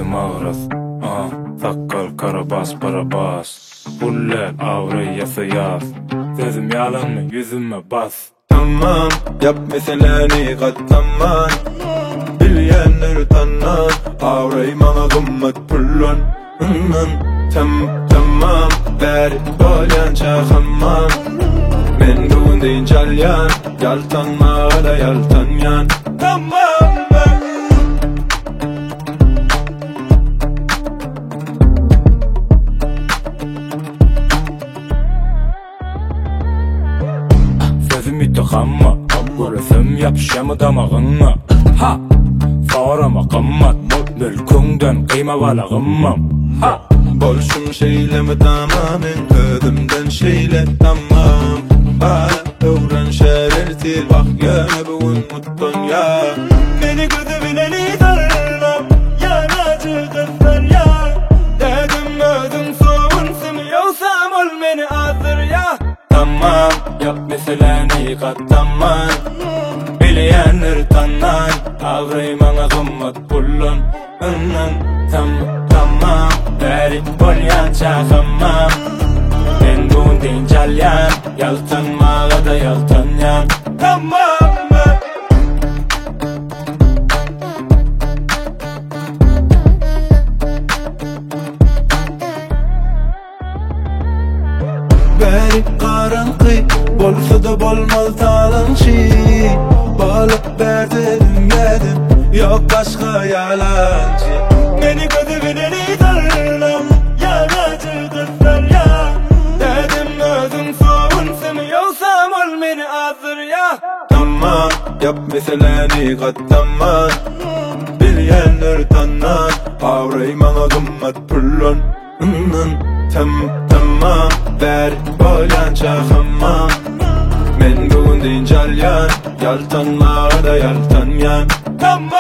mağraz. Sakkal karabas barabas. Bullel avray yasayas. Sözüm yalan mı yüzüme bas. Tamam yap meseleni katlaman. Bilyenler tannan. Avray mana gımmat pullon. Tamam beri bolyancha hammam. Men bugun deyin çalyan. Yaltanma da yaltanyan. Tamam Sözüm ittihamma. Burasım yapışamı damağınma. Sorama qımmat. Mülkünden kıyma balağımmam. Bolşum şeyleme tamamen. Ödümden şeyle tamam. Öğren şerertir. Bak yana bugün mutlun ya. Beni gözümüne lidarlam. Yanacı kızlar ya. Dedim ödüm soğunsun. Yoksam ol beni azır ya. Tamam yap meseleni katlaman. Bilyenler tannan. Avray mana gımmat pullon. Tamam beri bolyancha hammam. Men bugun deyin çalyan. Yaltanma da yaltanyan. Tamam beri qarangı bolsa da bolmaz talançı. Balık berdim yedim. Yok başka yalancı. Beni gözümüne lidarlam. Yanacı kızlar ya. Dedim özüm soğunsun. Yoksam ol beni azır ya. Tamam yap meseleni katlaman. Bilyenler tannan. Avray mana gımmat pullon. Tamam beri bolyancha hammam. Men bugun deyin çalyan. Yaltanma da yaltanyan. Tamam